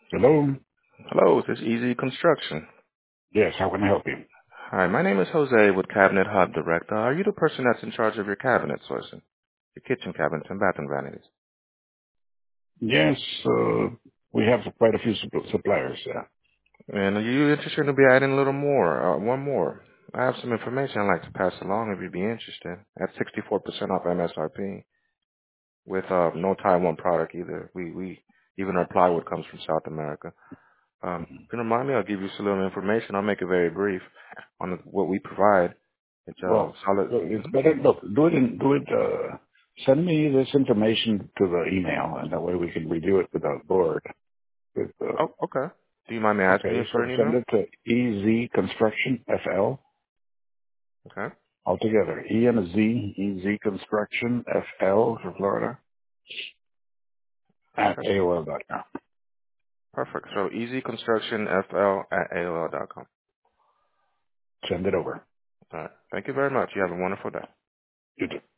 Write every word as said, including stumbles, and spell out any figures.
Hello? Hello, this is Easy Construction. Yes, how can I help you? Hi, my name is Jose with Cabinet Hub Director. Are you the person that's in charge of your cabinet sourcing? Your kitchen cabinets and bathroom vanities? Yes, uh, we have quite a few supp- suppliers. Yeah. And are you interested in be adding a little more, uh, one more? I have some information I'd like to pass along if you'd be interested. At sixty-four percent off M S R P with uh, no Taiwan product either. We, we, even our plywood comes from South America. Um, if you don't mind me, I'll give you some little information. I'll make it very brief on what we provide. It's uh, Well, solid. look, it's better. Look, do it. In, do it. Uh, send me this information to the email, and that way we can review it with our board. With, uh, Oh, okay. Do you mind me asking you okay, for so an send email? it to E Z Construction F L Okay. altogether. E and a Z, E Z Construction F L for Florida at Okay. A O L dot com. Perfect. So easyconstructionfl at A O L dot com. Send it over. All right. Thank you very much. You have a wonderful day. You too.